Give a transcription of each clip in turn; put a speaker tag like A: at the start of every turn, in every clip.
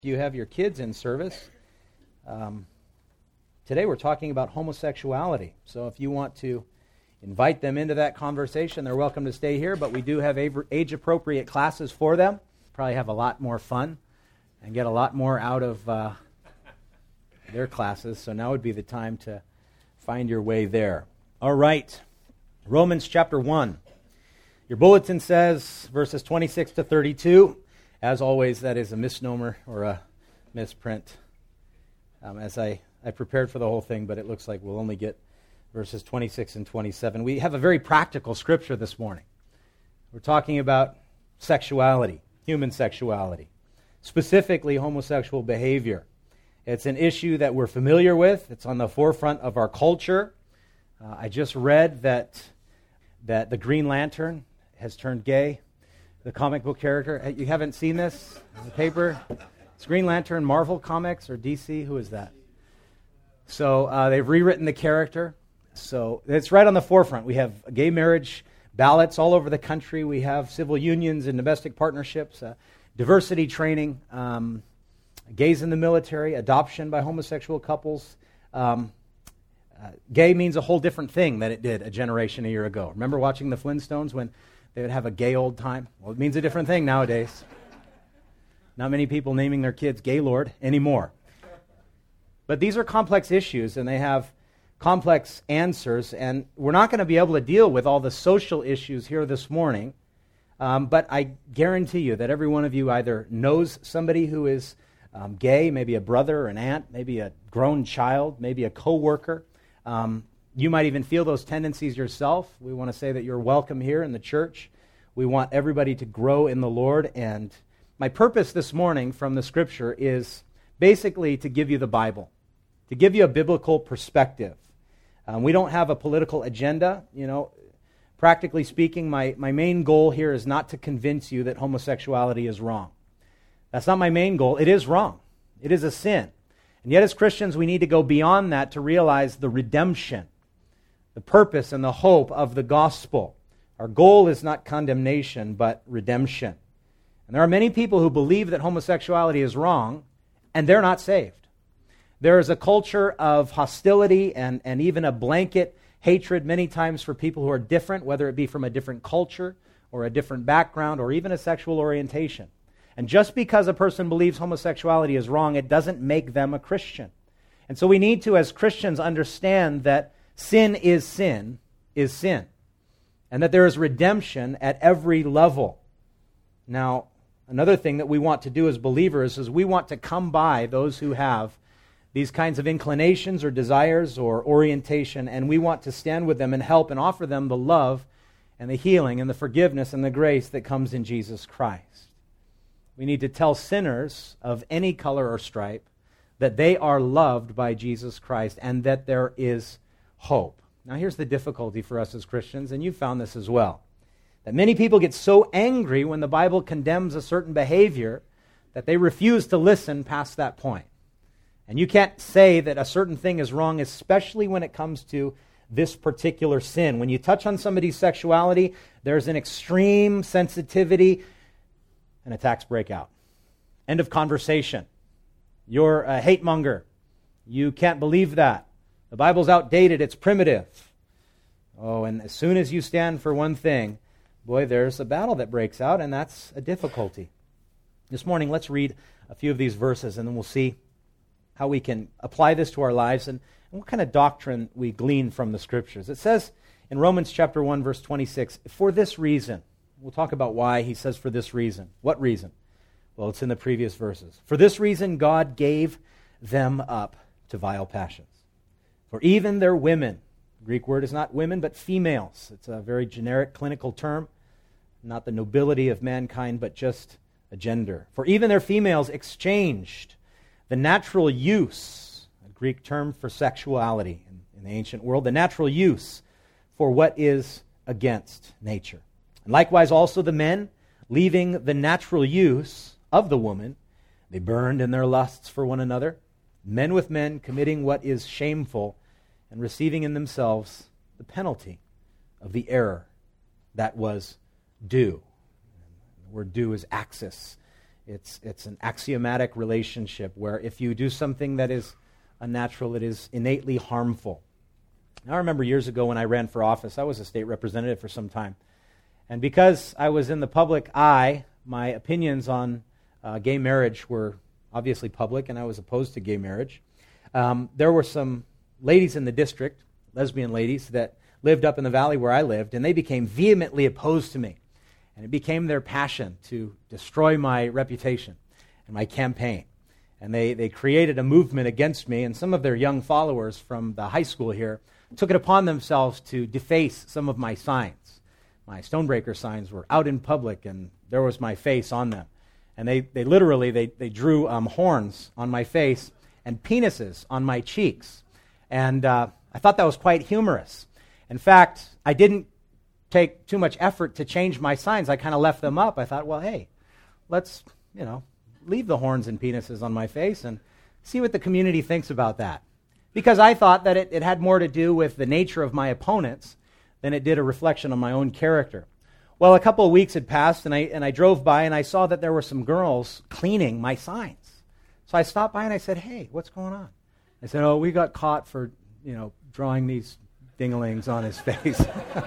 A: You have your kids in service. Today we're talking about homosexuality. So if you want to invite them into that conversation, they're welcome to stay here, but we do have age-appropriate classes for them. Probably have a lot more fun and get a lot more out of their classes. So now would be the time to find your way there. All right, Romans chapter 1. Your bulletin says verses 26 to 32. As always, that is a misnomer or a misprint. As I prepared for the whole thing, but it looks like we'll only get verses 26 and 27. We have a very practical scripture this morning. We're talking about sexuality, human sexuality, specifically homosexual behavior. It's an issue that we're familiar with. It's on the forefront of our culture. I just read that the Green Lantern has turned gay. The comic book character. You haven't seen this in the paper? It's Green Lantern, Marvel Comics, or DC? Who is that? So they've rewritten the character. So it's right on the forefront. We have gay marriage ballots all over the country. We have civil unions and domestic partnerships, diversity training, gays in the military, adoption by homosexual couples. Gay means a whole different thing than it did a generation a year ago. Remember watching the Flintstones when they would have a gay old time? Well, it means a different thing nowadays. Not many people naming their kids Gaylord anymore. But these are complex issues, and they have complex answers, and we're not going to be able to deal with all the social issues here this morning, but I guarantee you that every one of you either knows somebody who is gay, maybe a brother or an aunt, maybe a grown child, maybe a coworker. You might even feel those tendencies yourself. We want to say that you're welcome here in the church. We want everybody to grow in the Lord. And my purpose this morning from the Scripture is basically to give you the Bible, to give you a biblical perspective. We don't have a political agenda. You know, practically speaking, my main goal here is not to convince you that homosexuality is wrong. That's not my main goal. It is wrong. It is a sin. And yet as Christians, we need to go beyond that to realize the redemption, the purpose and the hope of the gospel. Our goal is not condemnation, but redemption. And there are many people who believe that homosexuality is wrong, and they're not saved. There is a culture of hostility and even a blanket hatred many times for people who are different, whether it be from a different culture or a different background or even a sexual orientation. And just because a person believes homosexuality is wrong, it doesn't make them a Christian. And so we need to, as Christians, understand that sin, and that there is redemption at every level. Now, another thing that we want to do as believers is we want to come by those who have these kinds of inclinations or desires or orientation, and we want to stand with them and help and offer them the love and the healing and the forgiveness and the grace that comes in Jesus Christ. We need to tell sinners of any color or stripe that they are loved by Jesus Christ and that there is hope. Now here's the difficulty for us as Christians, and you've found this as well, that many people get so angry when the Bible condemns a certain behavior that they refuse to listen past that point. And you can't say that a certain thing is wrong, especially when it comes to this particular sin. When you touch on somebody's sexuality, there's an extreme sensitivity and attacks break out. End of conversation. You're a hate monger. You can't believe that. The Bible's outdated. It's primitive. Oh, and as soon as you stand for one thing, boy, there's a battle that breaks out, and that's a difficulty. This morning, let's read a few of these verses, and then we'll see how we can apply this to our lives and what kind of doctrine we glean from the Scriptures. It says in Romans chapter 1, verse 26, for this reason. We'll talk about why he says for this reason. What reason? Well, it's in the previous verses. For this reason, God gave them up to vile passions. For even their women, the Greek word is not women, but females. It's a very generic clinical term, not the nobility of mankind, but just a gender. For even their females exchanged the natural use, a Greek term for sexuality in the ancient world, the natural use for what is against nature. And likewise also the men, leaving the natural use of the woman, they burned in their lusts for one another, men with men committing what is shameful and receiving in themselves the penalty of the error that was due. The word due is axis. It's an axiomatic relationship where if you do something that is unnatural, it is innately harmful. Now, I remember years ago when I ran for office, I was a state representative for some time. And because I was in the public eye, my opinions on gay marriage were obviously public, and I was opposed to gay marriage. There were some ladies in the district, lesbian ladies, that lived up in the valley where I lived, and they became vehemently opposed to me. And it became their passion to destroy my reputation and my campaign. And they created a movement against me, and some of their young followers from the high school here took it upon themselves to deface some of my signs. My Stonebreaker signs were out in public, and there was my face on them. And they literally drew horns on my face and penises on my cheeks. And I thought that was quite humorous. In fact, I didn't take too much effort to change my signs. I kind of left them up. I thought, well, hey, let's, leave the horns and penises on my face and see what the community thinks about that. Because I thought that it had more to do with the nature of my opponents than it did a reflection on my own character. Well, a couple of weeks had passed, and I drove by, and I saw that there were some girls cleaning my signs. So I stopped by, and I said, hey, what's going on? I said, oh, we got caught for, drawing these dinglings on his face.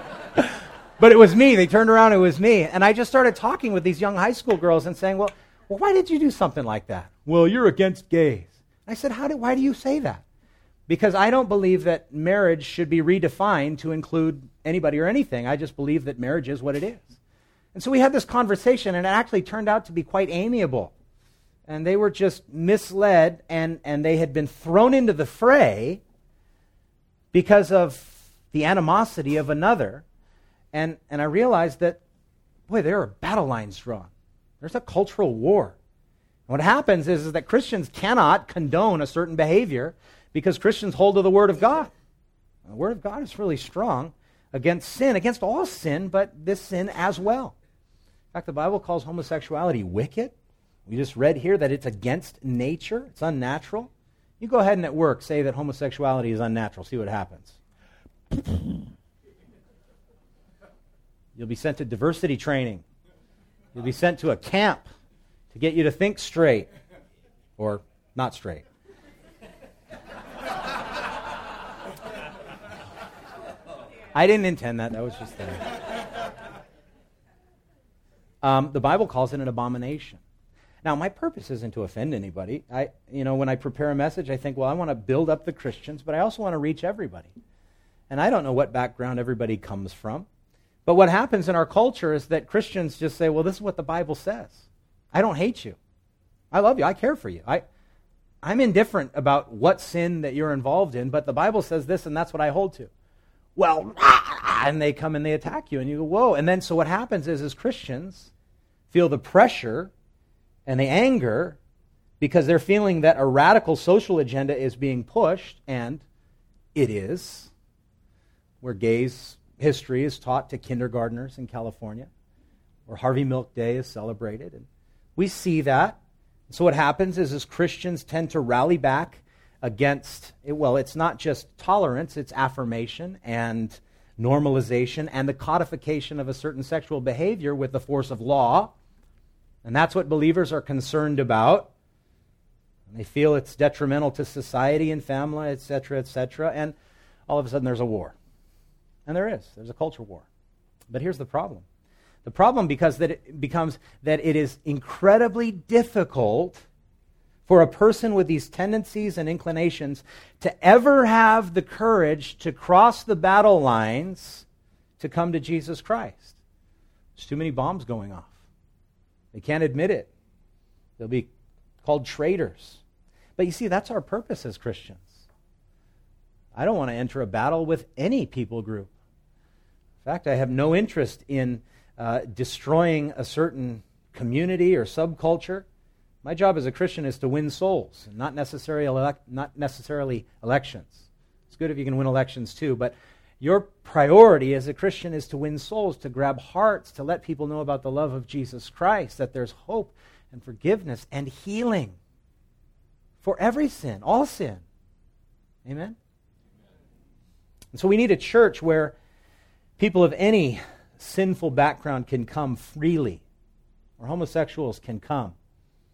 A: But it was me. They turned around, it was me. And I just started talking with these young high school girls and saying, well, why did you do something like that? Well, you're against gays. I said, why do you say that? Because I don't believe that marriage should be redefined to include anybody or anything. I just believe that marriage is what it is. And so we had this conversation, and it actually turned out to be quite amiable. And they were just misled, and they had been thrown into the fray because of the animosity of another. And I realized that, boy, there are battle lines drawn. There's a cultural war. And what happens is that Christians cannot condone a certain behavior because Christians hold to the Word of God. And the Word of God is really strong against sin, against all sin, but this sin as well. In fact, the Bible calls homosexuality wicked. We just read here that it's against nature. It's unnatural. You go ahead and at work say that homosexuality is unnatural. See what happens. You'll be sent to diversity training. You'll be sent to a camp to get you to think straight. Or not straight. I didn't intend that. That was just there. The Bible calls it an abomination. Now, my purpose isn't to offend anybody. When I prepare a message, I think, well, I want to build up the Christians, but I also want to reach everybody. And I don't know what background everybody comes from. But what happens in our culture is that Christians just say, well, this is what the Bible says. I don't hate you. I love you. I care for you. I'm indifferent about what sin that you're involved in, but the Bible says this, and that's what I hold to. Well, and they come and they attack you, and you go, whoa. And then so what happens is Christians feel the pressure and the anger because they're feeling that a radical social agenda is being pushed, and it is, where gays' history is taught to kindergartners in California, where Harvey Milk Day is celebrated. And we see that. So what happens is Christians tend to rally back against, it's not just tolerance, it's affirmation and normalization and the codification of a certain sexual behavior with the force of law. And that's what believers are concerned about. And they feel it's detrimental to society and family, etc., etc., and all of a sudden there's a war. And there's a culture war. But here's the problem. The problem becomes that it is incredibly difficult for a person with these tendencies and inclinations to ever have the courage to cross the battle lines to come to Jesus Christ. There's too many bombs going off. They can't admit it. They'll be called traitors. But you see, that's our purpose as Christians. I don't want to enter a battle with any people group. In fact, I have no interest in destroying a certain community or subculture. My job as a Christian is to win souls, not necessarily elections. It's good if you can win elections too, but your priority as a Christian is to win souls, to grab hearts, to let people know about the love of Jesus Christ, that there's hope and forgiveness and healing for every sin, all sin. Amen? And so we need a church where people of any sinful background can come freely, where homosexuals can come,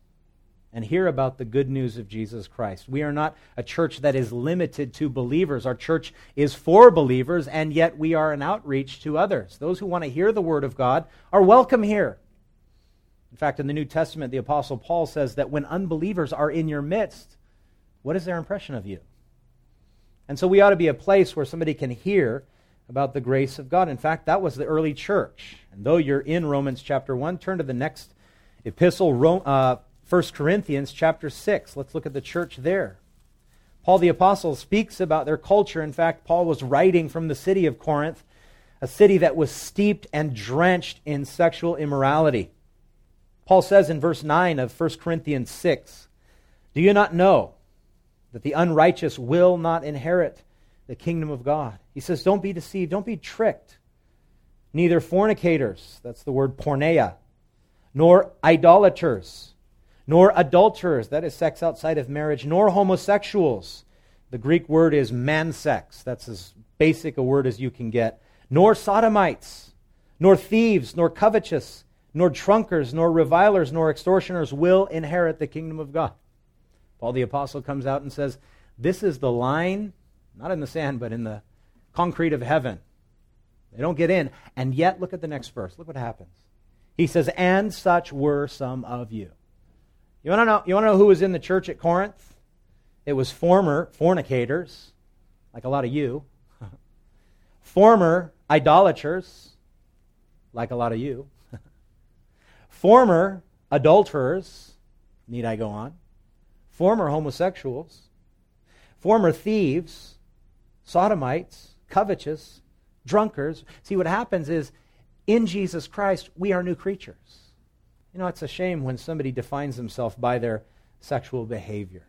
A: and hear about the good news of Jesus Christ. We are not a church that is limited to believers. Our church is for believers, and yet we are an outreach to others. Those who want to hear the Word of God are welcome here. In fact, in the New Testament, the Apostle Paul says that when unbelievers are in your midst, what is their impression of you? And so we ought to be a place where somebody can hear about the grace of God. In fact, that was the early church. And though you're in Romans chapter 1, turn to the next epistle, 1 Corinthians chapter 6. Let's look at the church there. Paul the Apostle speaks about their culture. In fact, Paul was writing from the city of Corinth, a city that was steeped and drenched in sexual immorality. Paul says in verse 9 of 1 Corinthians 6, "Do you not know that the unrighteous will not inherit the kingdom of God?" He says, don't be deceived, don't be tricked. "Neither fornicators," that's the word porneia, "nor idolaters, nor adulterers," that is sex outside of marriage, "nor homosexuals." The Greek word is mansex. That's as basic a word as you can get. "Nor sodomites, nor thieves, nor covetous, nor drunkards, nor revilers, nor extortioners will inherit the kingdom of God." Paul the Apostle comes out and says, this is the line, not in the sand, but in the concrete of heaven. They don't get in. And yet, look at the next verse. Look what happens. He says, "And such were some of you." You want to know who was in the church at Corinth? It was former fornicators, like a lot of you. Former idolaters, like a lot of you. Former adulterers, need I go on? Former homosexuals, former thieves, sodomites, covetous, drunkards. See, what happens is, in Jesus Christ, we are new creatures. You know, it's a shame when somebody defines themselves by their sexual behavior.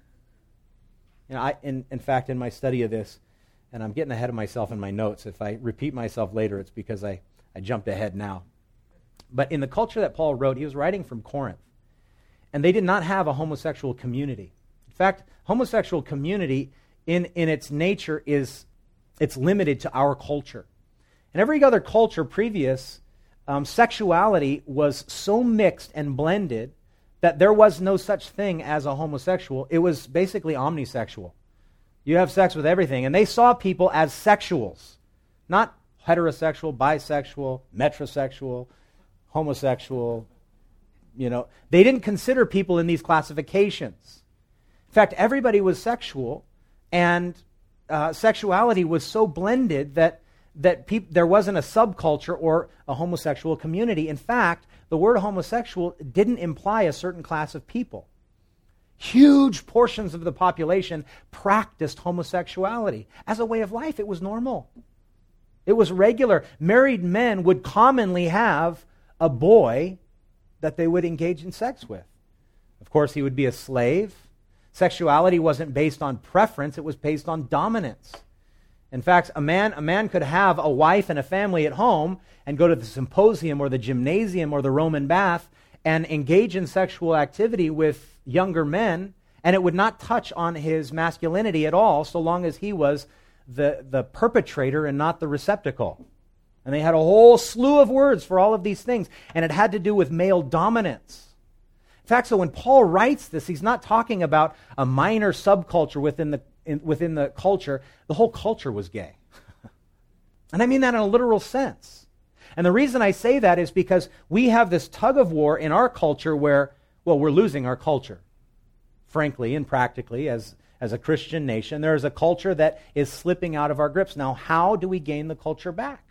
A: You know, in fact, in my study of this, and I'm getting ahead of myself in my notes. If I repeat myself later, it's because I jumped ahead now. But in the culture that Paul wrote, he was writing from Corinth. And they did not have a homosexual community. In fact, homosexual community in its nature it's limited to our culture. In every other culture previous, sexuality was so mixed and blended that there was no such thing as a homosexual. It was basically omnisexual. You have sex with everything. And they saw people as sexuals, not heterosexual, bisexual, metrosexual, homosexual. You know, they didn't consider people in these classifications. In fact, everybody was sexual, and sexuality was so blended that there wasn't a subculture or a homosexual community. In fact, the word homosexual didn't imply a certain class of people. Huge portions of the population practiced homosexuality. As a way of life, it was normal. It was regular. Married men would commonly have a boy that they would engage in sex with. Of course, he would be a slave. Sexuality wasn't based on preference, it was based on dominance. In fact, a man could have a wife and a family at home and go to the symposium or the gymnasium or the Roman bath and engage in sexual activity with younger men, and it would not touch on his masculinity at all so long as he was the perpetrator and not the receptacle. And they had a whole slew of words for all of these things, and it had to do with male dominance. In fact, so when Paul writes this, he's not talking about a minor subculture within the culture. The whole culture was gay. And I mean that in a literal sense. And the reason I say that is because we have this tug of war in our culture where, well, we're losing our culture. Frankly and practically, as a Christian nation, there is a culture that is slipping out of our grips. Now, how do we gain the culture back?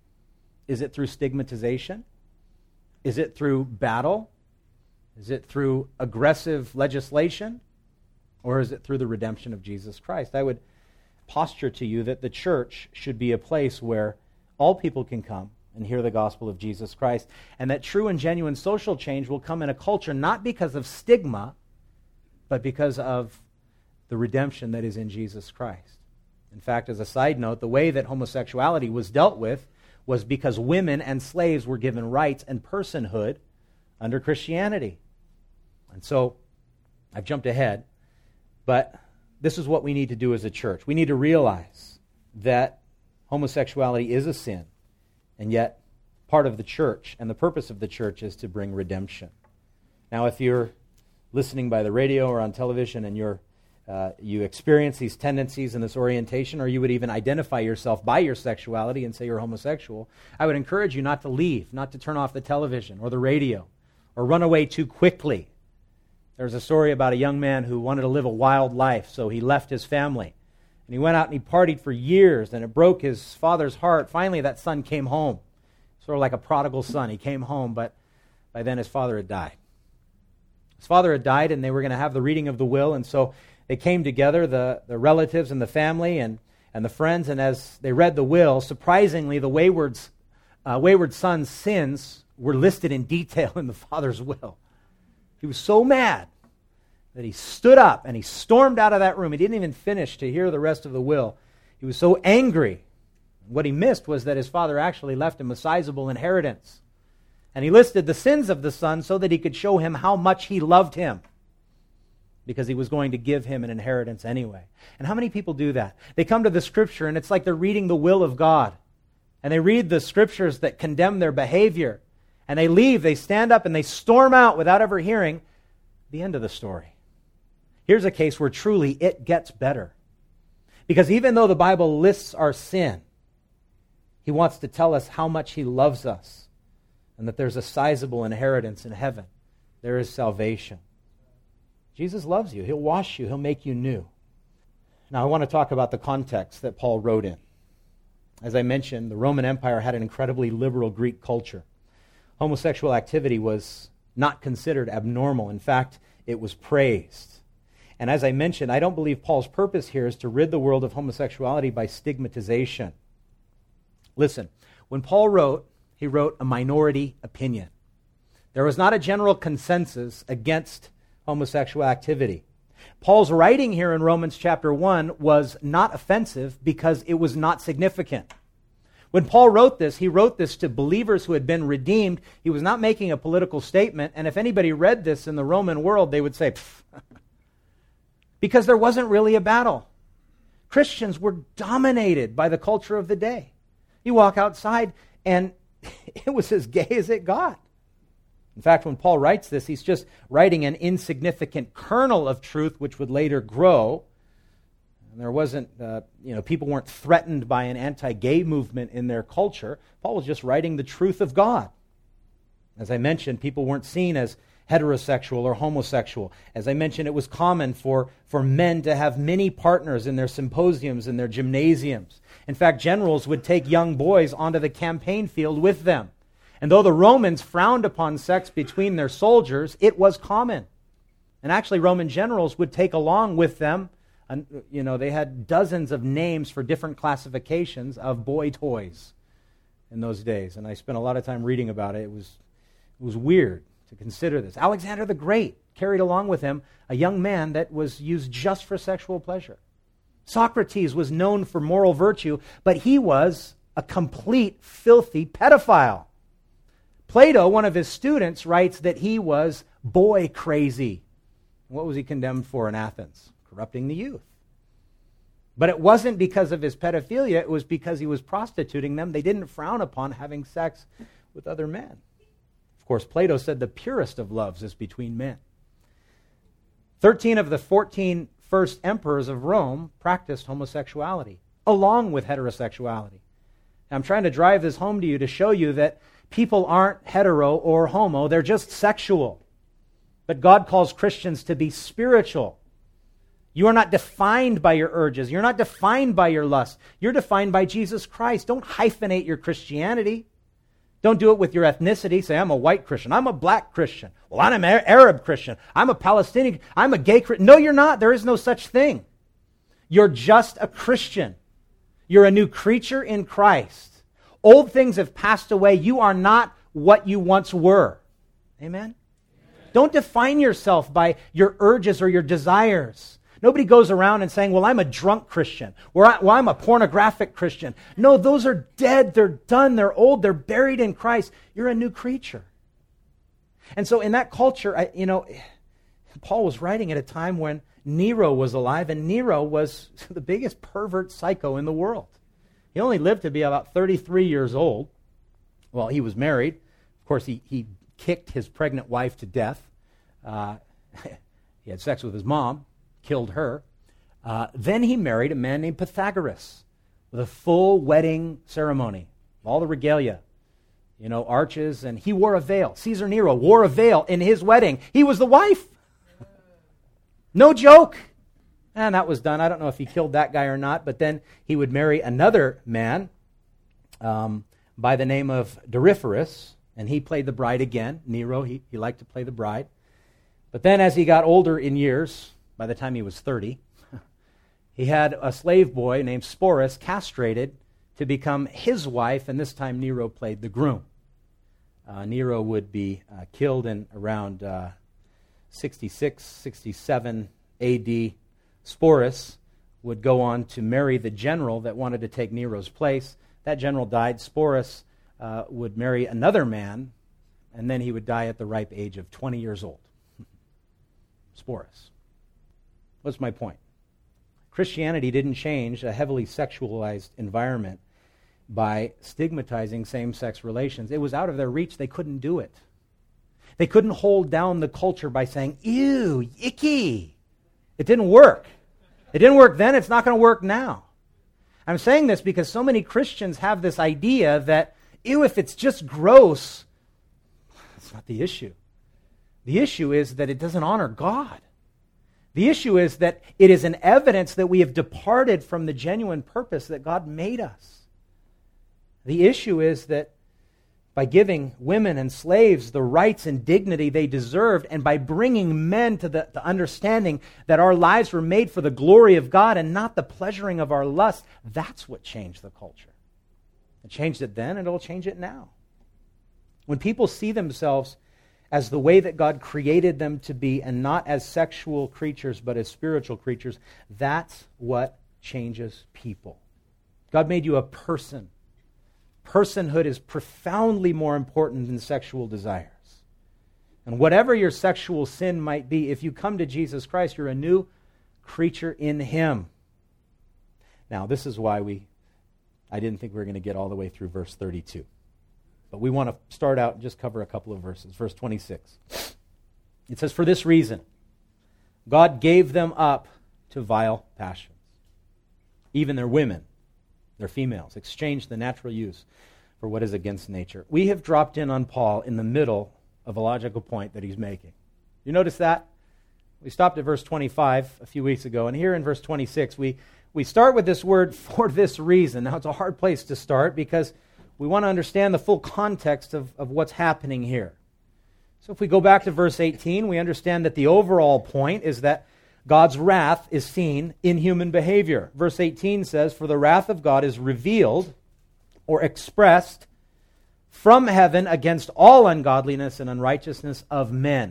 A: Is it through stigmatization? Is it through battle? Is it through aggressive legislation? Or is it through the redemption of Jesus Christ? I would posture to you that the church should be a place where all people can come and hear the gospel of Jesus Christ, and that true and genuine social change will come in a culture not because of stigma, but because of the redemption that is in Jesus Christ. In fact, as a side note, the way that homosexuality was dealt with was because women and slaves were given rights and personhood under Christianity. And so, I've jumped ahead, but this is what we need to do as a church. We need to realize that homosexuality is a sin, and yet part of the church and the purpose of the church is to bring redemption. Now, if you're listening by the radio or on television and you experience these tendencies and this orientation, or you would even identify yourself by your sexuality and say you're homosexual, I would encourage you not to leave, not to turn off the television or the radio, or run away too quickly. There's a story about a young man who wanted to live a wild life, so he left his family. And he went out and he partied for years, and it broke his father's heart. Finally, that son came home, sort of like a prodigal son. He came home, but by then his father had died. His father had died, and they were going to have the reading of the will, and so they came together, the relatives and the family and the friends, and as they read the will, surprisingly, the wayward son's sins were listed in detail in the father's will. He was so mad that he stood up and he stormed out of that room. He didn't even finish to hear the rest of the will. He was so angry. What he missed was that his father actually left him a sizable inheritance. And he listed the sins of the son so that he could show him how much he loved him, because he was going to give him an inheritance anyway. And how many people do that? They come to the Scripture and it's like they're reading the will of God. And they read the Scriptures that condemn their behavior. And they leave, they stand up and they storm out without ever hearing the end of the story. Here's a case where truly it gets better. Because even though the Bible lists our sin, He wants to tell us how much He loves us and that there's a sizable inheritance in heaven. There is salvation. Jesus loves you. He'll wash you. He'll make you new. Now, I want to talk about the context that Paul wrote in. As I mentioned, the Roman Empire had an incredibly liberal Greek culture. Homosexual activity was not considered abnormal. In fact, it was praised. And as I mentioned, I don't believe Paul's purpose here is to rid the world of homosexuality by stigmatization. Listen, when Paul wrote, he wrote a minority opinion. There was not a general consensus against homosexual activity. Paul's writing here in Romans chapter 1 was not offensive because it was not significant. When Paul wrote this, he wrote this to believers who had been redeemed. He was not making a political statement, and if anybody read this in the Roman world, they would say, pfft, because there wasn't really a battle. Christians were dominated by the culture of the day. You walk outside, and it was as gay as it got. In fact, when Paul writes this, he's just writing an insignificant kernel of truth which would later grow. And there wasn't, people weren't threatened by an anti-gay movement in their culture. Paul was just writing the truth of God. As I mentioned, people weren't seen as heterosexual or homosexual. As I mentioned, it was common for men to have many partners in their symposiums and their gymnasiums. In fact, generals would take young boys onto the campaign field with them. And though the Romans frowned upon sex between their soldiers, it was common. And actually, Roman generals would take along with them, they had dozens of names for different classifications of boy toys in those days. And I spent a lot of time reading about it. It was weird to consider this. Alexander the Great carried along with him a young man that was used just for sexual pleasure. Socrates was known for moral virtue, but he was a complete filthy pedophile. Plato, one of his students, writes that he was boy crazy. What was he condemned for in Athens? Corrupting the youth. But it wasn't because of his pedophilia, it was because he was prostituting them. They didn't frown upon having sex with other men. Of course, Plato said the purest of loves is between men. 13 of the 14 first emperors of Rome practiced homosexuality, along with heterosexuality. Now, I'm trying to drive this home to you to show you that people aren't hetero or homo, they're just sexual. But God calls Christians to be spiritual. You are not defined by your urges. You're not defined by your lust. You're defined by Jesus Christ. Don't hyphenate your Christianity. Don't do it with your ethnicity. Say, I'm a white Christian. I'm a black Christian. Well, I'm an Arab Christian. I'm a Palestinian. I'm a gay Christian. No, you're not. There is no such thing. You're just a Christian. You're a new creature in Christ. Old things have passed away. You are not what you once were. Amen? Don't define yourself by your urges or your desires. Nobody goes around and saying, well, I'm a drunk Christian, or I'm a pornographic Christian. No, those are dead, they're done, they're old, they're buried in Christ. You're a new creature. And so in that culture, Paul was writing at a time when Nero was alive, and Nero was the biggest pervert psycho in the world. He only lived to be about 33 years old. Well, he was married. Of course, he kicked his pregnant wife to death. He had sex with his mom, killed her. Then he married a man named Pythagoras with a full wedding ceremony, all the regalia, arches, and he wore a veil. Caesar Nero wore a veil in his wedding. He was the wife. No joke. And that was done. I don't know if he killed that guy or not, but then he would marry another man by the name of Doryphorus, and he played the bride again. Nero, he liked to play the bride. But then as he got older in years, by the time he was 30, he had a slave boy named Sporus castrated to become his wife, and this time Nero played the groom. Nero would be killed in around 66, 67 A.D. Sporus would go on to marry the general that wanted to take Nero's place. That general died. Sporus would marry another man, and then he would die at the ripe age of 20 years old. Sporus. What's my point? Christianity didn't change a heavily sexualized environment by stigmatizing same-sex relations. It was out of their reach. They couldn't do it. They couldn't hold down the culture by saying, ew, icky. It didn't work. It didn't work then. It's not going to work now. I'm saying this because so many Christians have this idea that, ew, if it's just gross, that's not the issue. The issue is that it doesn't honor God. The issue is that it is an evidence that we have departed from the genuine purpose that God made us. The issue is that by giving women and slaves the rights and dignity they deserved, and by bringing men to the understanding that our lives were made for the glory of God and not the pleasuring of our lust, that's what changed the culture. It changed it then, and it'll change it now. When people see themselves as the way that God created them to be, and not as sexual creatures, but as spiritual creatures, that's what changes people. God made you a person. Personhood is profoundly more important than sexual desires. And whatever your sexual sin might be, if you come to Jesus Christ, you're a new creature in Him. Now, this is why I didn't think we were going to get all the way through verse 32. But we want to start out and just cover a couple of verses. Verse 26. It says, "For this reason, God gave them up to vile passions. Even their women, their females, exchanged the natural use for what is against nature." We have dropped in on Paul in the middle of a logical point that he's making. You notice that? We stopped at verse 25 a few weeks ago, and here in verse 26, we start with this word, "for this reason." Now, it's a hard place to start because we want to understand the full context of what's happening here. So if we go back to verse 18, we understand that the overall point is that God's wrath is seen in human behavior. Verse 18 says, "For the wrath of God is revealed," or expressed, "from heaven against all ungodliness and unrighteousness of men."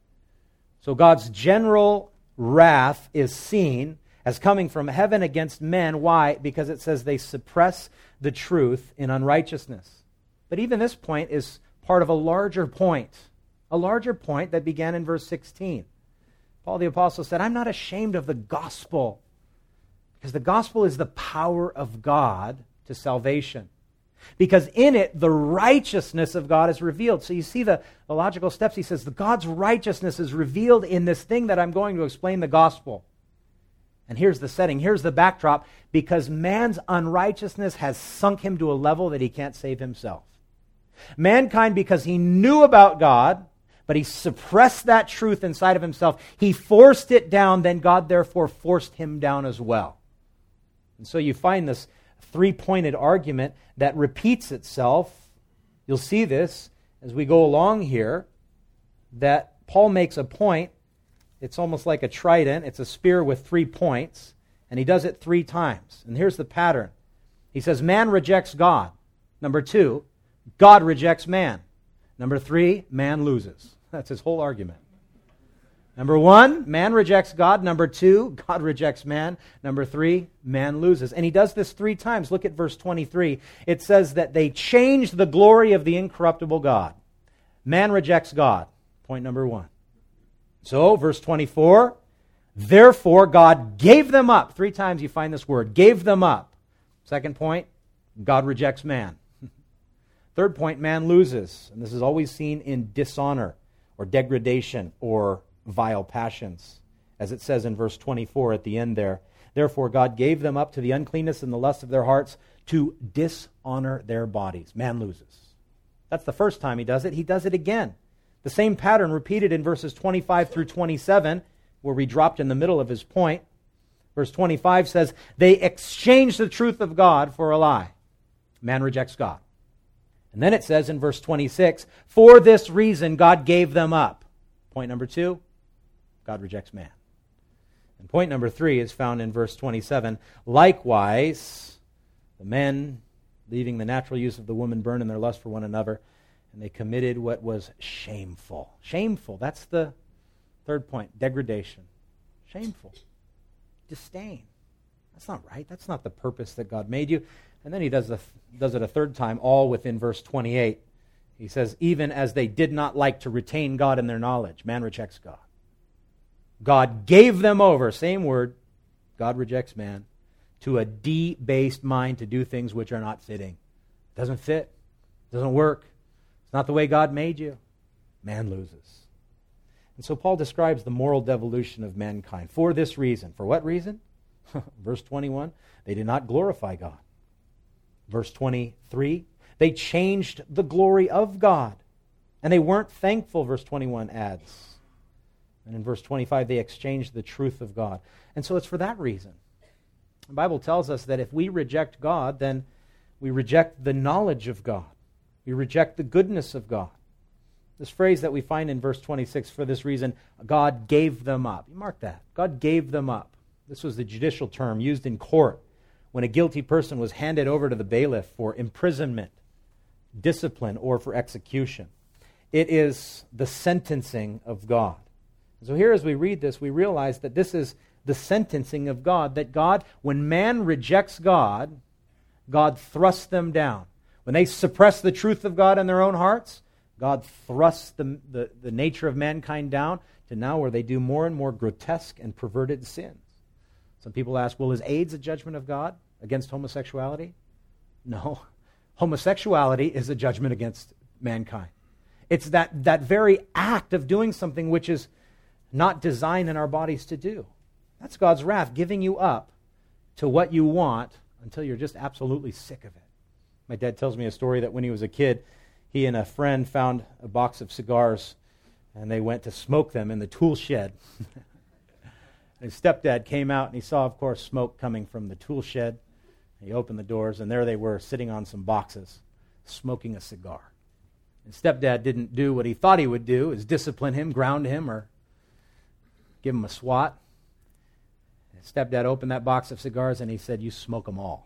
A: So God's general wrath is seen as coming from heaven against men. Why? Because it says they suppress the truth in unrighteousness. But even this point is part of a larger point that began in verse 16. Paul the Apostle said, "I'm not ashamed of the gospel," because the gospel is the power of God to salvation. Because in it, the righteousness of God is revealed. So you see the logical steps. He says, God's righteousness is revealed in this thing that I'm going to explain, the gospel. And here's the setting, here's the backdrop, because man's unrighteousness has sunk him to a level that he can't save himself. Mankind, because he knew about God, but he suppressed that truth inside of himself, he forced it down, then God therefore forced him down as well. And so you find this three-pointed argument that repeats itself. You'll see this as we go along here, that Paul makes a point. It's almost like a trident. It's a spear with 3 points, and he does it 3 times. And here's the pattern. He says, man rejects God. Number 2, God rejects man. Number 3, man loses. That's his whole argument. Number 1, man rejects God. Number 2, God rejects man. Number 3, man loses. And he does this 3 times. Look at verse 23. It says that they changed the glory of the incorruptible God. Man rejects God. Point number 1. So, verse 24, therefore God gave them up. 3 times you find this word, gave them up. Second point, God rejects man. Third point, man loses. And this is always seen in dishonor or degradation or vile passions. as it says in verse 24 at the end there. Therefore God gave them up to the uncleanness and the lust of their hearts to dishonor their bodies. Man loses. That's the first time he does it. He does it again. The same pattern repeated in verses 25 through 27, where we dropped in the middle of his point. Verse 25 says, they exchanged the truth of God for a lie. Man rejects God. And then it says in verse 26, for this reason God gave them up. Point number 2, God rejects man. And point number 3 is found in verse 27. Likewise, the men, leaving the natural use of the woman, burned in their lust for one another, and they committed what was shameful. Shameful, that's the third point, degradation. Shameful. Disdain. That's not right. That's not the purpose that God made you. And then he does it a third time, all within verse 28. He says, even as they did not like to retain God in their knowledge. Man rejects God. God gave them over, same word, God rejects man, to a debased mind to do things which are not fitting. Doesn't fit. Doesn't work. It's not the way God made you. Man loses. And so Paul describes the moral devolution of mankind for this reason. For what reason? Verse 21, they did not glorify God. Verse 23, they changed the glory of God. And they weren't thankful, verse 21 adds. And in verse 25, they exchanged the truth of God. And so it's for that reason. The Bible tells us that if we reject God, then we reject the knowledge of God. We reject the goodness of God. This phrase that we find in verse 26, for this reason, God gave them up. You mark that. God gave them up. This was the judicial term used in court when a guilty person was handed over to the bailiff for imprisonment, discipline, or for execution. It is the sentencing of God. So here as we read this, we realize that this is the sentencing of God, that God, when man rejects God, God thrusts them down. When they suppress the truth of God in their own hearts, God thrusts the nature of mankind down to now where they do more and more grotesque and perverted sins. Some people ask, well, is AIDS a judgment of God against homosexuality? No. Homosexuality is a judgment against mankind. It's that very act of doing something which is not designed in our bodies to do. That's God's wrath, giving you up to what you want until you're just absolutely sick of it. My dad tells me a story that when he was a kid, he and a friend found a box of cigars, and they went to smoke them in the tool shed. His stepdad came out, and he saw, of course, smoke coming from the tool shed. He opened the doors, and there they were, sitting on some boxes, smoking a cigar. His stepdad didn't do what he thought he would do, is discipline him, ground him, or give him a swat. His stepdad opened that box of cigars, and he said, you smoke them all.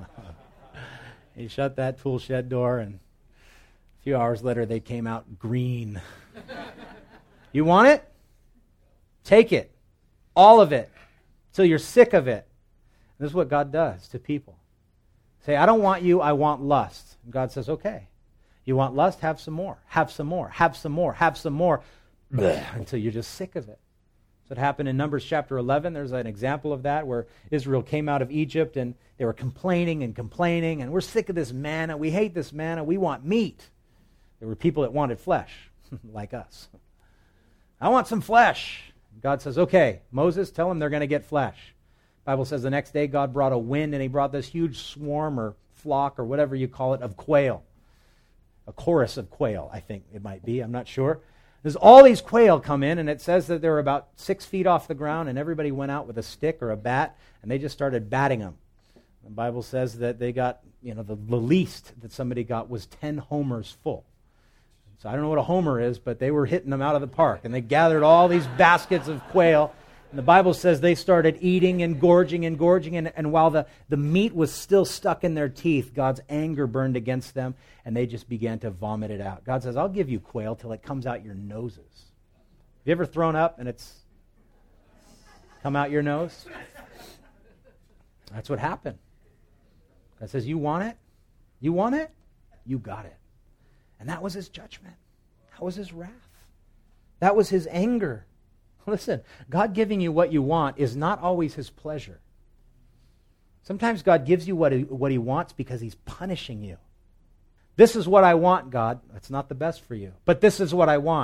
A: He shut that tool shed door, and a few hours later, they came out green. You want it? Take it. All of it. Till you're sick of it. And this is what God does to people. Say, I don't want you, I want lust. And God says, okay. You want lust? Have some more. Have some more. Have some more. Have some more. Until you're just sick of it. So it happened in Numbers chapter 11. There's an example of that where Israel came out of Egypt and they were complaining, and we're sick of this manna. We hate this manna. We want meat. There were people that wanted flesh, like us. I want some flesh. God says, okay, Moses, tell them they're going to get flesh. The Bible says the next day God brought a wind, and he brought this huge swarm or flock or whatever you call it of quail. A chorus of quail, I think it might be. I'm not sure. There's all these quail come in, and it says that they were about 6 feet off the ground, and everybody went out with a stick or a bat, and they just started batting them. The Bible says that they got, the least that somebody got was 10 homers full. So I don't know what a homer is, but they were hitting them out of the park, and they gathered all these baskets of quail. And the Bible says they started eating and gorging, and while the meat was still stuck in their teeth, God's anger burned against them, and they just began to vomit it out. God says, I'll give you quail till it comes out your noses. Have you ever thrown up and it's come out your nose? That's what happened. God says, you want it? You want it? You got it. And that was his judgment. That was his wrath. That was his anger. Listen, God giving you what you want is not always his pleasure. Sometimes God gives you what he wants because he's punishing you. This is what I want, God. That's not the best for you. But this is what I want.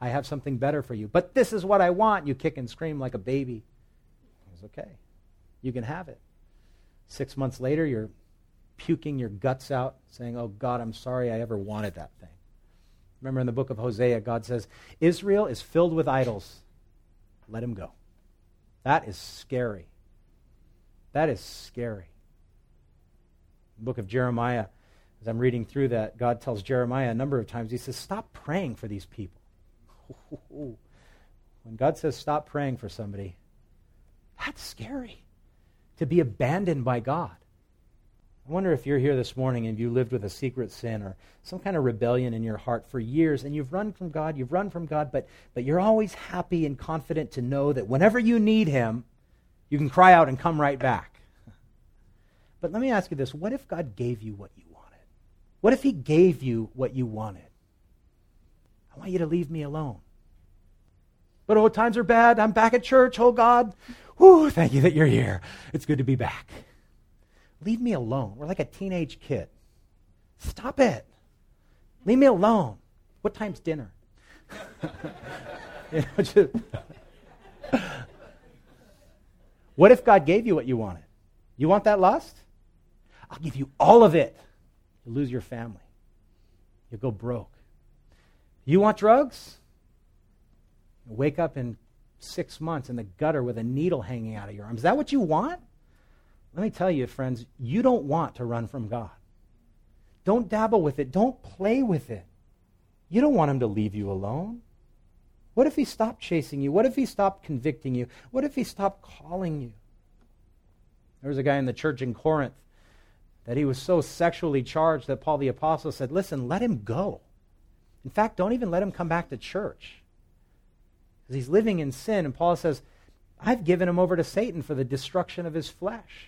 A: I have something better for you. But this is what I want. You kick and scream like a baby. It's okay. You can have it. 6 months later, you're puking your guts out, saying, oh God, I'm sorry I ever wanted that thing. Remember in the book of Hosea, God says, Israel is filled with idols. Let him go. That is scary. That is scary. The book of Jeremiah, as I'm reading through that, God tells Jeremiah a number of times, he says, stop praying for these people. When God says stop praying for somebody, that's scary. To be abandoned by God. I wonder if you're here this morning and you lived with a secret sin or some kind of rebellion in your heart for years and you've run from God, but you're always happy and confident to know that whenever you need him, you can cry out and come right back. But let me ask you this, what if God gave you what you wanted? What if he gave you what you wanted? I want you to leave me alone. But oh, times are bad, I'm back at church, oh God. Whew, thank you that you're here. It's good to be back. Leave me alone. We're like a teenage kid. Stop it. Leave me alone. What time's dinner? What if God gave you what you wanted? You want that lust? I'll give you all of it. You'll lose your family. You'll go broke. You want drugs? You'll wake up in 6 months in the gutter with a needle hanging out of your arm. Is that what you want? Let me tell you, friends, you don't want to run from God. Don't dabble with it. Don't play with it. You don't want him to leave you alone. What if he stopped chasing you? What if he stopped convicting you? What if he stopped calling you? There was a guy in the church in Corinth that he was so sexually charged that Paul the Apostle said, listen, let him go. In fact, don't even let him come back to church. Because he's living in sin. And Paul says, I've given him over to Satan for the destruction of his flesh.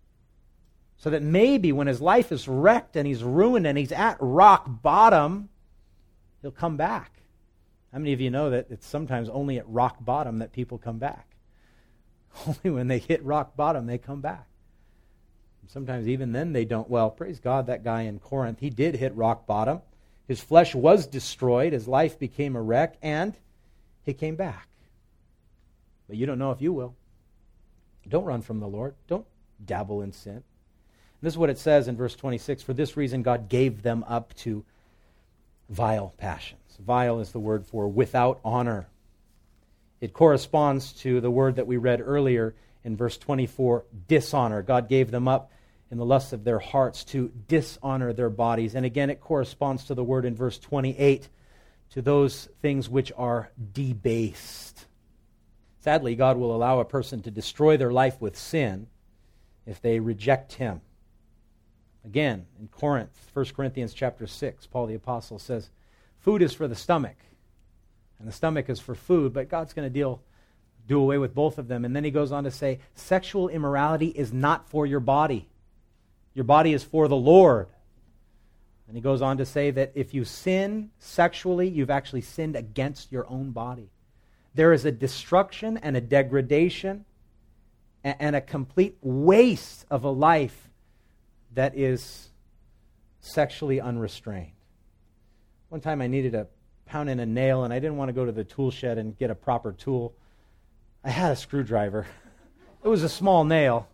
A: So that maybe when his life is wrecked and he's ruined and he's at rock bottom, he'll come back. How many of you know that it's sometimes only at rock bottom that people come back? Only when they hit rock bottom, they come back. Sometimes even then they don't. Well, praise God, that guy in Corinth, he did hit rock bottom. His flesh was destroyed. His life became a wreck, and he came back. But you don't know if you will. Don't run from the Lord. Don't dabble in sin. This is what it says in verse 26. For this reason God gave them up to vile passions. Vile is the word for without honor. It corresponds to the word that we read earlier in verse 24, dishonor. God gave them up in the lust of their hearts to dishonor their bodies. And again, it corresponds to the word in verse 28, to those things which are debased. Sadly, God will allow a person to destroy their life with sin if they reject him. Again, in Corinth, 1 Corinthians chapter 6, Paul the Apostle says, food is for the stomach, and the stomach is for food, but God's going to do away with both of them. And then he goes on to say, sexual immorality is not for your body. Your body is for the Lord. And he goes on to say that if you sin sexually, you've actually sinned against your own body. There is a destruction and a degradation and a complete waste of a life that is sexually unrestrained. One time I needed to pound in a nail, and I didn't want to go to the tool shed and get a proper tool. I had a screwdriver. It was a small nail.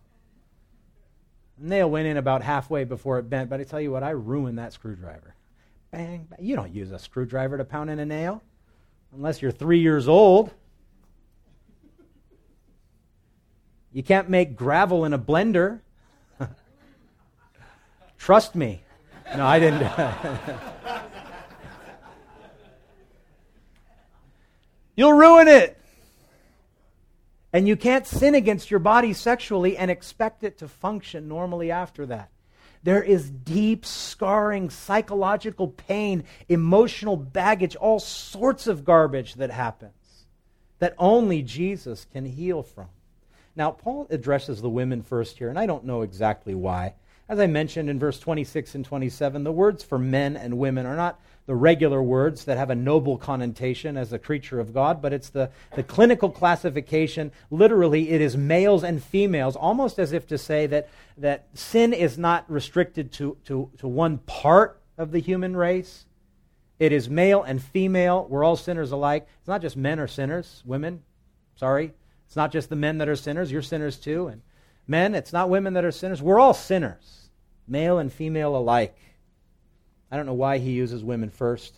A: The nail went in about halfway before it bent, but I tell you what, I ruined that screwdriver. Bang, bang. You don't use a screwdriver to pound in a nail unless you're 3 years old. You can't make gravel in a blender. Trust me. No, I didn't. You'll ruin it. And you can't sin against your body sexually and expect it to function normally after that. There is deep scarring, psychological pain, emotional baggage, all sorts of garbage that happens that only Jesus can heal from. Now, Paul addresses the women first here, and I don't know exactly why. As I mentioned in verse 26 and 27, the words for men and women are not the regular words that have a noble connotation as a creature of God, but it's the clinical classification. Literally, it is males and females, almost as if to say that sin is not restricted to one part of the human race. It is male and female. We're all sinners alike. It's not just men are sinners, women. Sorry. It's not just the men that are sinners. You're sinners too. And men, it's not women that are sinners. We're all sinners, male and female alike. I don't know why he uses women first.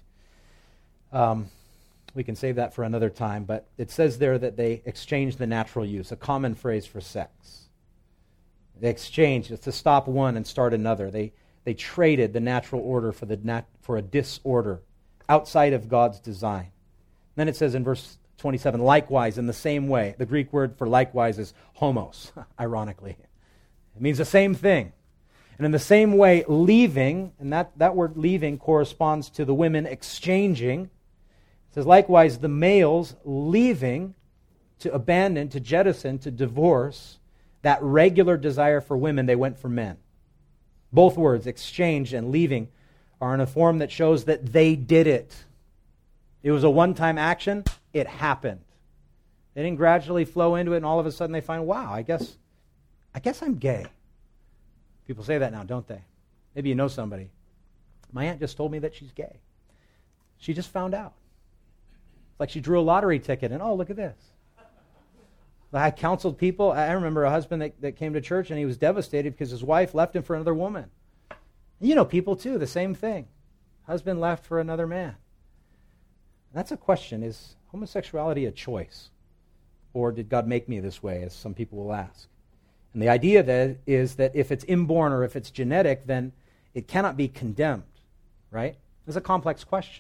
A: We can save that for another time, but it says there that they exchanged the natural use, a common phrase for sex. They exchanged it to stop one and start another. They traded the natural order for a disorder outside of God's design. Then it says in verse 27, likewise, in the same way. The Greek word for likewise is homos, ironically. It means the same thing. And in the same way, leaving, and that word leaving corresponds to the women exchanging. It says, likewise, the males leaving to abandon, to jettison, to divorce that regular desire for women, they went for men. Both words, exchange and leaving, are in a form that shows that they did it. It was a one-time action. It happened. They didn't gradually flow into it, and all of a sudden they find, wow, I guess I'm gay. People say that now, don't they? Maybe you know somebody. My aunt just told me that she's gay. She just found out. It's like she drew a lottery ticket, and oh, look at this. I counseled people. I remember a husband that came to church, and he was devastated because his wife left him for another woman. You know people, too, the same thing. Husband left for another man. That's a question. Is homosexuality a choice? Or did God make me this way, as some people will ask? And the idea that is that if it's inborn or if it's genetic, then it cannot be condemned, right? It's a complex question.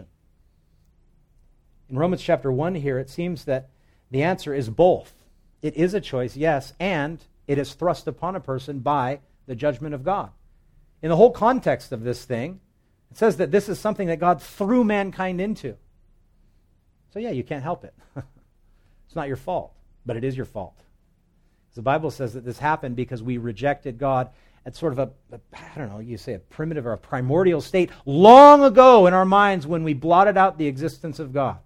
A: In Romans chapter 1 here, it seems that the answer is both. It is a choice, yes, and it is thrust upon a person by the judgment of God. In the whole context of this thing, it says that this is something that God threw mankind into. So yeah, you can't help it. It's not your fault, but it is your fault. The Bible says that this happened because we rejected God at sort of a primitive or a primordial state long ago in our minds when we blotted out the existence of God.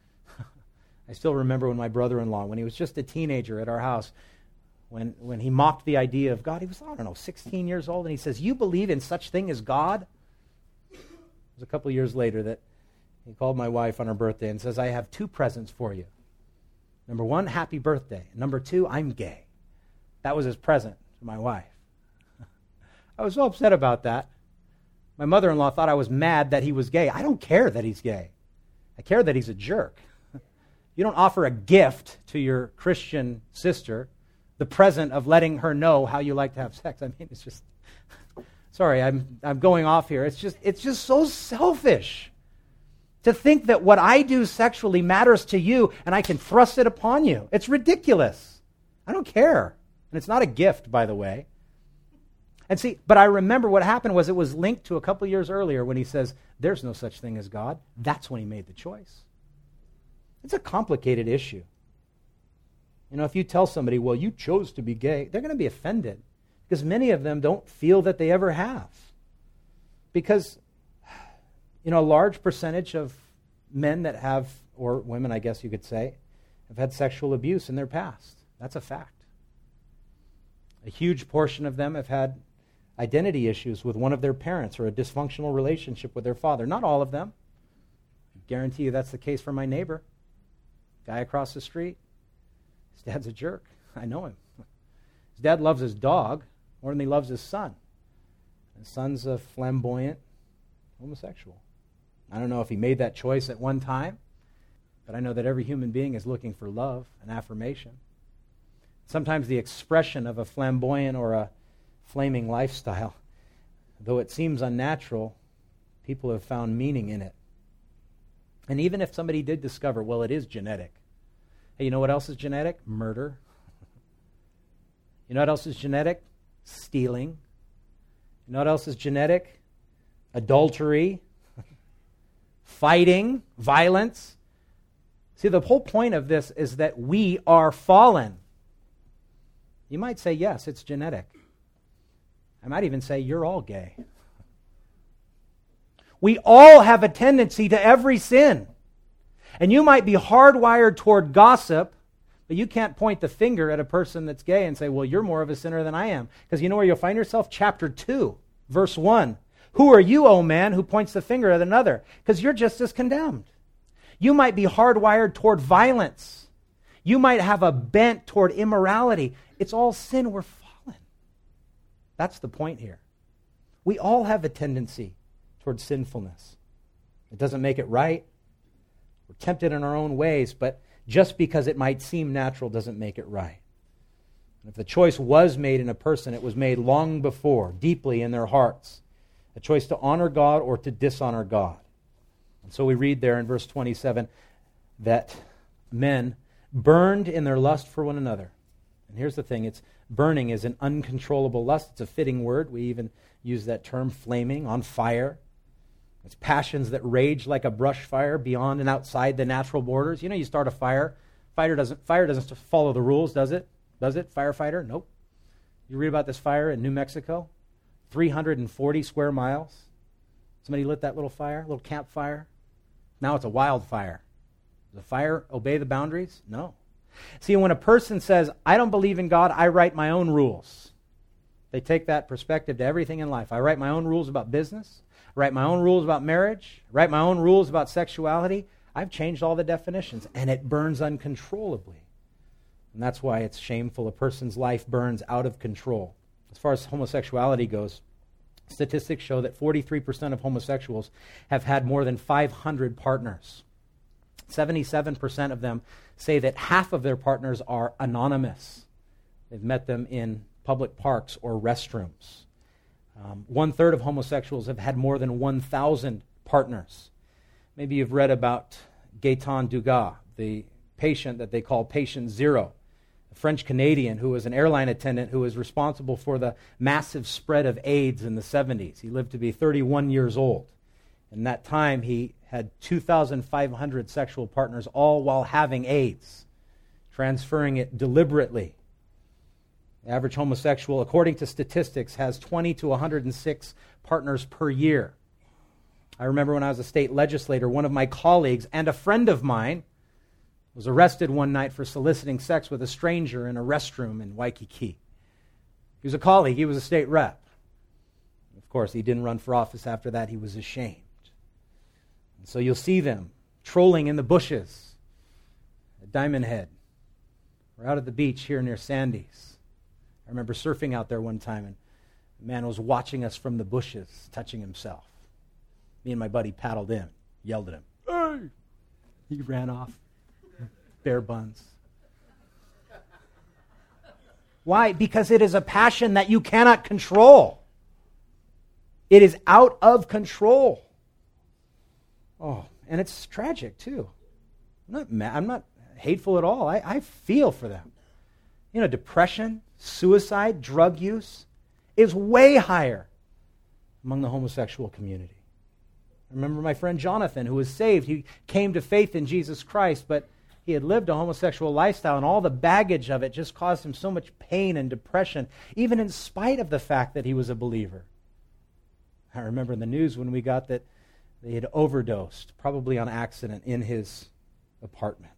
A: I still remember when my brother-in-law, when he was just a teenager at our house, when he mocked the idea of God, he was, 16 years old, and he says, you believe in such thing as God? It was a couple of years later that he called my wife on her birthday and says, I have 2 presents for you. Number 1, happy birthday. Number 2, I'm gay. That was his present to my wife. I was so upset about that. My mother-in-law thought I was mad that he was gay. I don't care that he's gay. I care that he's a jerk. You don't offer a gift to your Christian sister, the present of letting her know how you like to have sex. I mean, it's just, sorry, I'm going off here. It's just so selfish to think that what I do sexually matters to you and I can thrust it upon you. It's ridiculous. I don't care. And it's not a gift, by the way. And see, but I remember what happened was it was linked to a couple years earlier when he says, there's no such thing as God. That's when he made the choice. It's a complicated issue. You know, if you tell somebody, well, you chose to be gay, they're going to be offended because many of them don't feel that they ever have. Because, a large percentage of men that have, or women, I guess you could say, have had sexual abuse in their past. That's a fact. A huge portion of them have had identity issues with one of their parents or a dysfunctional relationship with their father. Not all of them. I guarantee you that's the case for my neighbor. Guy across the street. His dad's a jerk. I know him. His dad loves his dog more than he loves his son. His son's a flamboyant homosexual. I don't know if he made that choice at one time, but I know that every human being is looking for love and affirmation. Sometimes the expression of a flamboyant or a flaming lifestyle, though it seems unnatural, people have found meaning in it. And even if somebody did discover, well, it is genetic. Hey, you know what else is genetic? Murder. You know what else is genetic? Stealing. You know what else is genetic? Adultery. Fighting. Violence. See, the whole point of this is that we are fallen. You might say, yes, it's genetic. I might even say, you're all gay. We all have a tendency to every sin. And you might be hardwired toward gossip, but you can't point the finger at a person that's gay and say, well, you're more of a sinner than I am. Because you know where you'll find yourself? Chapter 2, verse 1. Who are you, O man, who points the finger at another? Because you're just as condemned. You might be hardwired toward violence. You might have a bent toward immorality. It's all sin. We're fallen. That's the point here. We all have a tendency toward sinfulness. It doesn't make it right. We're tempted in our own ways, but just because it might seem natural doesn't make it right. And if the choice was made in a person, it was made long before, deeply in their hearts. A choice to honor God or to dishonor God. And so we read there in verse 27 that men burned in their lust for one another. And here's the thing, burning is an uncontrollable lust. It's a fitting word. We even use that term, flaming, on fire. It's passions that rage like a brush fire beyond and outside the natural borders. You know, you start a fire. Fire doesn't follow the rules, does it? Does it? Firefighter? Nope. You read about this fire in New Mexico, 340 square miles. Somebody lit that little fire, little campfire. Now it's a wildfire. Does the fire obey the boundaries? No. See, when a person says, I don't believe in God, I write my own rules. They take that perspective to everything in life. I write my own rules about business. I write my own rules about marriage. I write my own rules about sexuality. I've changed all the definitions, and it burns uncontrollably. And that's why it's shameful. A person's life burns out of control. As far as homosexuality goes, statistics show that 43% of homosexuals have had more than 500 partners. 77% of them say that half of their partners are anonymous. They've met them in public parks or restrooms. 1/3 of homosexuals have had more than 1,000 partners. Maybe you've read about Gaetan Dugas, the patient that they call Patient Zero, a French-Canadian who was an airline attendant who was responsible for the massive spread of AIDS in the 70s. He lived to be 31 years old. In that time, he had 2,500 sexual partners, all while having AIDS, transferring it deliberately. The average homosexual, according to statistics, has 20 to 106 partners per year. I remember when I was a state legislator, one of my colleagues and a friend of mine was arrested one night for soliciting sex with a stranger in a restroom in Waikiki. He was a colleague. He was a state rep. Of course, he didn't run for office after that. He was ashamed. And so you'll see them trolling in the bushes at Diamond Head or out at the beach here near Sandy's. I remember surfing out there one time, and a man was watching us from the bushes, touching himself. Me and my buddy paddled in, yelled at him. Hey! He ran off. Bare buns. Why? Because it is a passion that you cannot control. It is out of control. Oh, and it's tragic too. I'm not hateful at all. I feel for them. You know, depression, suicide, drug use is way higher among the homosexual community. I remember my friend Jonathan, who was saved. He came to faith in Jesus Christ, but he had lived a homosexual lifestyle, and all the baggage of it just caused him so much pain and depression, even in spite of the fact that he was a believer. I remember in the news when we got that they had overdosed, probably on accident, in his apartment.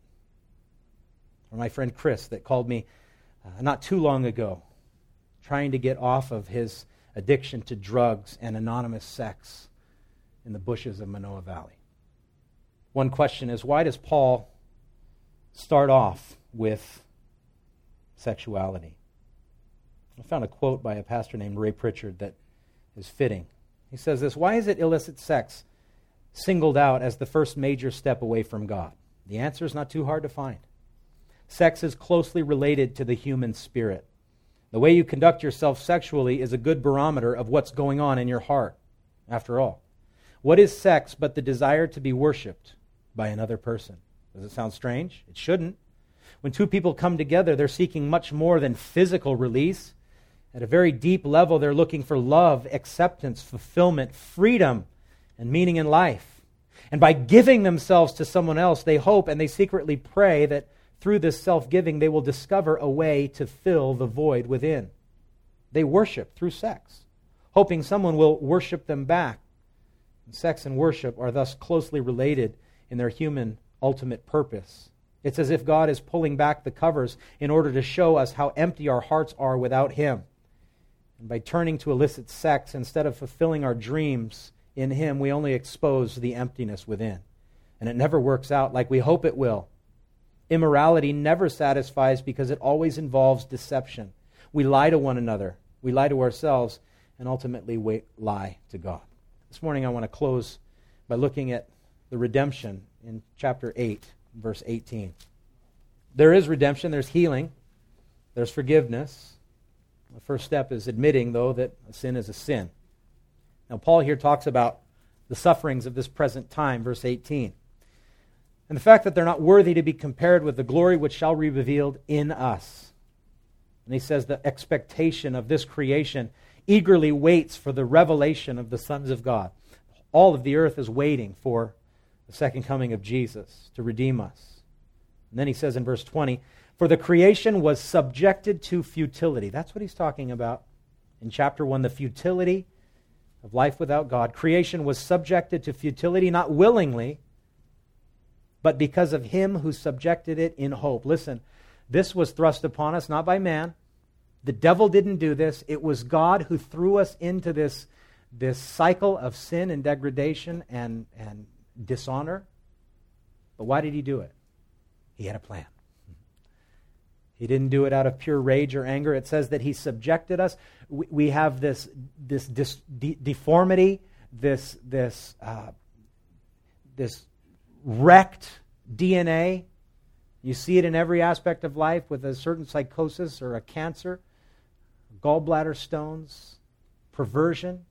A: Or my friend Chris that called me not too long ago, trying to get off of his addiction to drugs and anonymous sex in the bushes of Manoa Valley. One question is, why does Paul start off with sexuality? I found a quote by a pastor named Ray Pritchard that is fitting. He says this: why is it illicit sex singled out as the first major step away from God? The answer is not too hard to find. Sex is closely related to the human spirit. The way you conduct yourself sexually is a good barometer of what's going on in your heart, after all. What is sex but the desire to be worshipped by another person? Does it sound strange? It shouldn't. When two people come together, they're seeking much more than physical release. At a very deep level, they're looking for love, acceptance, fulfillment, freedom, and meaning in life. And by giving themselves to someone else, they hope and they secretly pray that through this self-giving, they will discover a way to fill the void within. They worship through sex, hoping someone will worship them back. And sex and worship are thus closely related in their human ultimate purpose. It's as if God is pulling back the covers in order to show us how empty our hearts are without Him. And by turning to illicit sex, instead of fulfilling our dreams in Him, we only expose the emptiness within. And it never works out like we hope it will. Immorality never satisfies because it always involves deception. We lie to one another, we lie to ourselves, and ultimately we lie to God. This morning I want to close by looking at the redemption in chapter 8, verse 18. There is redemption, there's healing, there's forgiveness. The first step is admitting, though, that a sin is a sin. Now, Paul here talks about the sufferings of this present time, verse 18. And the fact that they're not worthy to be compared with the glory which shall be revealed in us. And he says the expectation of this creation eagerly waits for the revelation of the sons of God. All of the earth is waiting for the second coming of Jesus to redeem us. And then he says in verse 20, for the creation was subjected to futility. That's what he's talking about in chapter 1, the futility of life without God. Creation was subjected to futility, not willingly, but because of Him who subjected it in hope. Listen, this was thrust upon us not by man. The devil didn't do this. It was God who threw us into this cycle of sin and degradation and dishonor. But why did He do it? He had a plan. He didn't do it out of pure rage or anger. It says that He subjected us. We have this deformity, this wrecked DNA. You see it in every aspect of life with a certain psychosis or a cancer, gallbladder stones, perversion,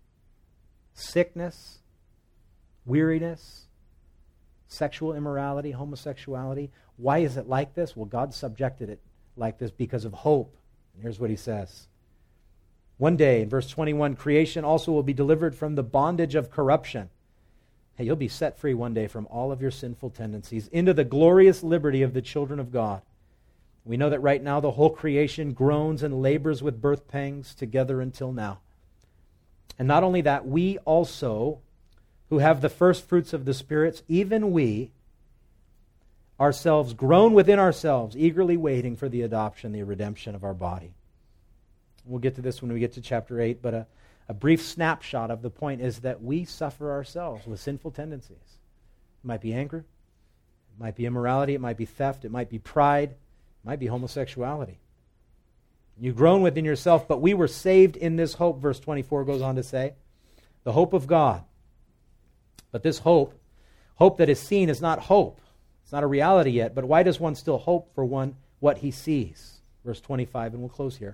A: sickness, weariness, sexual immorality, homosexuality. Why is it like this? Well, God subjected it like this because of hope. And here's what He says. One day, in verse 21, creation also will be delivered from the bondage of corruption. Hey, you'll be set free one day from all of your sinful tendencies into the glorious liberty of the children of God. We know that right now the whole creation groans and labors with birth pangs together until now. And not only that, we also, who have the first fruits of the spirits, even we ourselves groan within ourselves, eagerly waiting for the adoption, the redemption of our body. We'll get to this when we get to chapter 8, but a brief snapshot of the point is that we suffer ourselves with sinful tendencies. It might be anger, it might be immorality, it might be theft, it might be pride, it might be homosexuality. You groan within yourself, but we were saved in this hope, verse 24 goes on to say, the hope of God. But this hope that is seen is not hope. It's not a reality yet, but why does one still hope for what he sees? Verse 25, and we'll close here.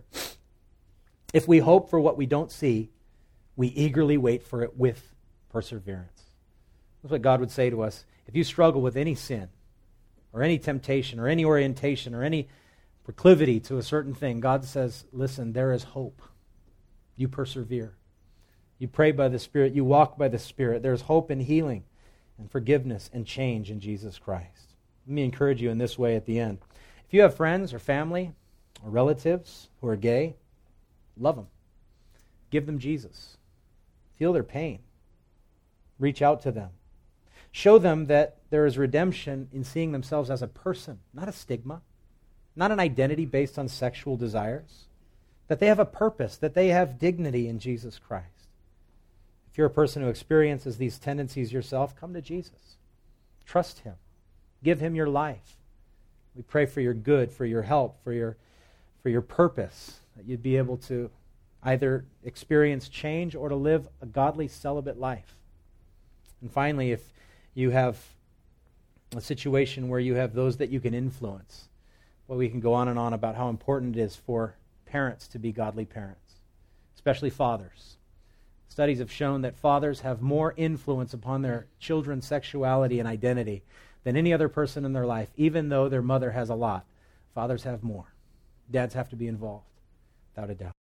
A: If we hope for what we don't see, we eagerly wait for it with perseverance. That's what God would say to us. If you struggle with any sin, or any temptation, or any orientation, or any proclivity to a certain thing, God says, listen, there is hope. You persevere. You pray by the Spirit. You walk by the Spirit. There's hope and healing and forgiveness and change in Jesus Christ. Let me encourage you in this way at the end. If you have friends or family or relatives who are gay, love them. Give them Jesus. Feel their pain. Reach out to them. Show them that there is redemption in seeing themselves as a person, not a stigma, not an identity based on sexual desires, that they have a purpose, that they have dignity in Jesus Christ. If you're a person who experiences these tendencies yourself, come to Jesus. Trust Him. Give Him your life. We pray for your good, for your help, for your purpose, that you'd be able to either experience change or to live a godly celibate life. And finally, if you have a situation where you have those that you can influence, well, we can go on and on about how important it is for parents to be godly parents, especially fathers. Studies have shown that fathers have more influence upon their children's sexuality and identity than any other person in their life, even though their mother has a lot. Fathers have more. Dads have to be involved, without a doubt.